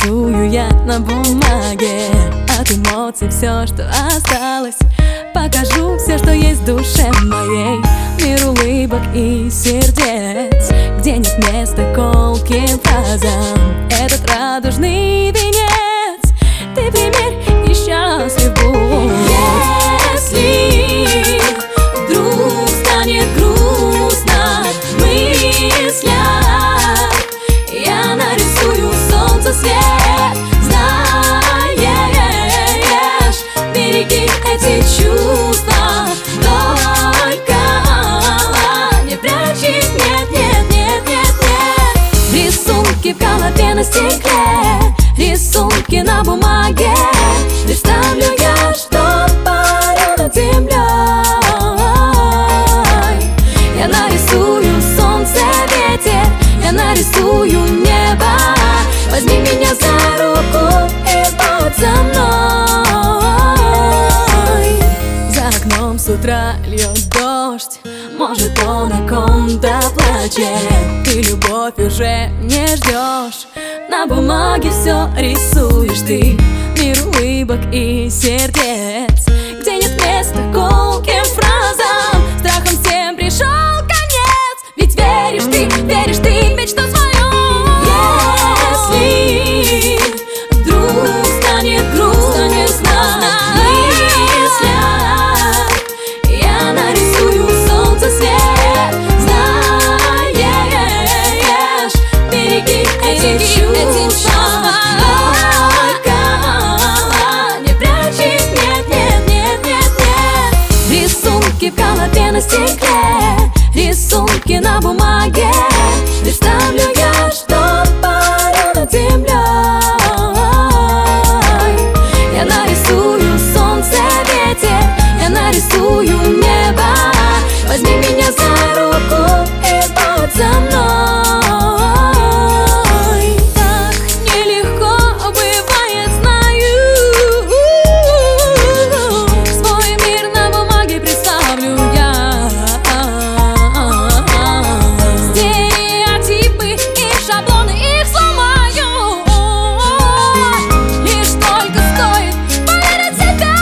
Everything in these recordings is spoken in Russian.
нарисую я на бумаге от эмоций все, что осталось. Покажу все, что есть в душе моей. Мир улыбок и сердец, где нет места колким фразам. Этот радужный венец ты примерь и счастлив будь. Если вдруг станет грустно в мыслях, я нарисую солнце свет. Знаешь, береги эти чувства, только не прячь их, нет, нет, нет, нет, нет. Рисунки в голове на стекле, рисунки на бумаге. Представлю я, что парю над землей. Я нарисую солнце, ветер, я нарисую небо. Возьми меня за руку и будь со мной. За окном с утра льет дождь, может, он о ком-то плачет. Ты любовь уже не ждешь, на бумаге все рисуешь ты. Мир улыбок и сердец, где нет места колким фразам. Страхом всем пришел конец, ведь веришь ты в мечту свою. Если вдруг станет грустно в мыслях, я нарисую солнце свет. Знаешь, береги эти чувства, только не прячь их, нет, нет, нет, нет, нет. Рисунки в голове на стекле, рисунки на бумаге. Представлю я, что парю над землей. Я нарисую солнце, ветер, я нарисую небо. Возьми меня за руку и будь со мной. Так нелегко бывает, знаю. Свой мир на бумаге представлю я. Стереотипы и шаблоны их сломаю. Лишь только стоит поверить в себя.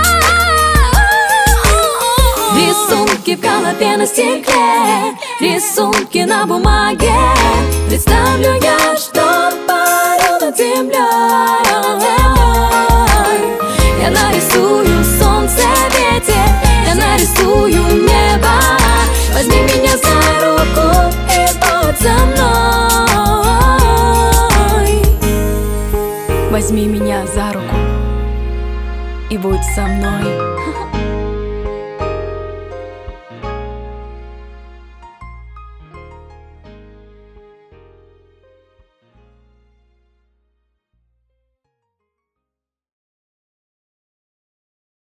Рисунки в голове на стекле, рисунки на бумаге. Представлю я, что парю над землей. Я нарисую солнце, ветер, я нарисую небо. Возьми меня за руку и будь со мной. Возьми меня за руку и будь со мной.